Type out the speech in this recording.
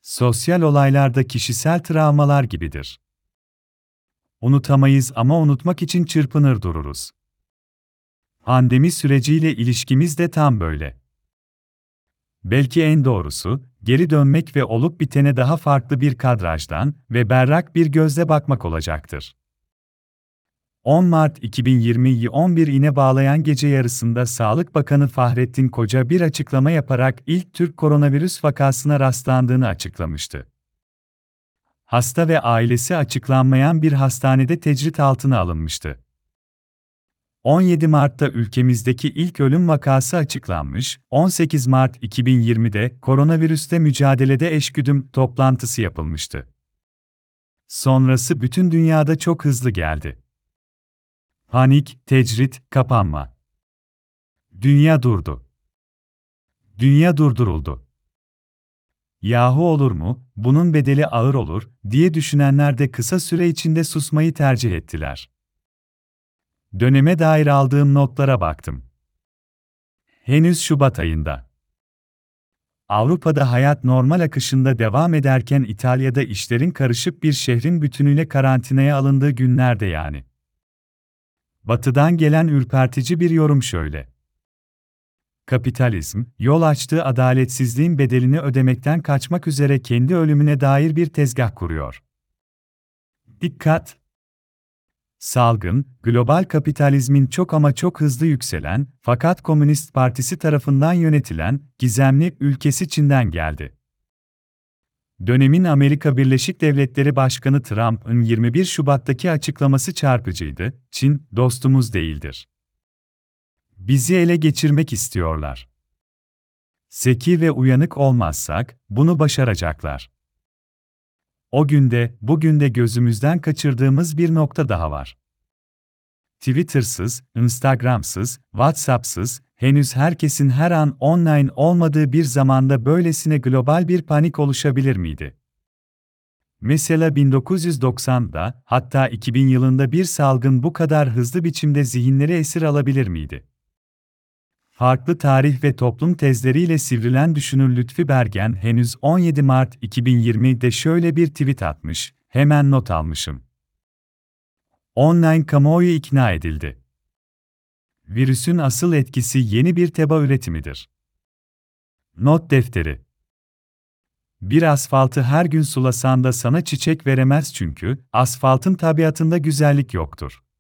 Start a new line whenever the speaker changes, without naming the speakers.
Sosyal olaylarda kişisel travmalar gibidir. Unutamayız ama unutmak için çırpınır dururuz. Pandemi süreciyle ilişkimiz de tam böyle. Belki en doğrusu, geri dönmek ve olup bitene daha farklı bir kadrajdan ve berrak bir gözle bakmak olacaktır. 10 Mart 2020'yi 11 ine bağlayan gece yarısında Sağlık Bakanı Fahrettin Koca bir açıklama yaparak ilk Türk koronavirüs vakasına rastlandığını açıklamıştı. Hasta ve ailesi açıklanmayan bir hastanede tecrit altına alınmıştı. 17 Mart'ta ülkemizdeki ilk ölüm vakası açıklanmış, 18 Mart 2020'de koronavirüsle mücadelede eşgüdüm toplantısı yapılmıştı. Sonrası bütün dünyada çok hızlı geldi. Panik, tecrit, kapanma. Dünya durdu. Dünya durduruldu. Yahu olur mu, bunun bedeli ağır olur, diye düşünenler de kısa süre içinde susmayı tercih ettiler. Döneme dair aldığım notlara baktım. Henüz Şubat ayında. Avrupa'da hayat normal akışında devam ederken İtalya'da işlerin karışıp bir şehrin bütünüyle karantinaya alındığı günlerde yani. Batı'dan gelen ürpertici bir yorum şöyle. Kapitalizm, yol açtığı adaletsizliğin bedelini ödemekten kaçmak üzere kendi ölümüne dair bir tezgah kuruyor. Dikkat! Salgın, global kapitalizmin çok ama çok hızlı yükselen, fakat Komünist Partisi tarafından yönetilen, gizemli ülkesi Çin'den geldi. Dönemin Amerika Birleşik Devletleri Başkanı Trump'ın 21 Şubat'taki açıklaması çarpıcıydı, Çin, dostumuz değildir. Bizi ele geçirmek istiyorlar. Zeki ve uyanık olmazsak, bunu başaracaklar. O günde, bugün de gözümüzden kaçırdığımız bir nokta daha var. Twitter'sız, Instagram'sız, WhatsApp'sız, henüz herkesin her an online olmadığı bir zamanda böylesine global bir panik oluşabilir miydi? Mesela 1990'da, hatta 2000 yılında bir salgın bu kadar hızlı biçimde zihinleri esir alabilir miydi? Farklı tarih ve toplum tezleriyle sivrilen düşünür Lütfi Bergen henüz 17 Mart 2020'de şöyle bir tweet atmış, hemen not almışım. Online kamuoyu ikna edildi. Virüsün asıl etkisi yeni bir teba üretimidir. Not defteri. Bir asfaltı her gün sulasan da sana çiçek veremez çünkü asfaltın tabiatında güzellik yoktur.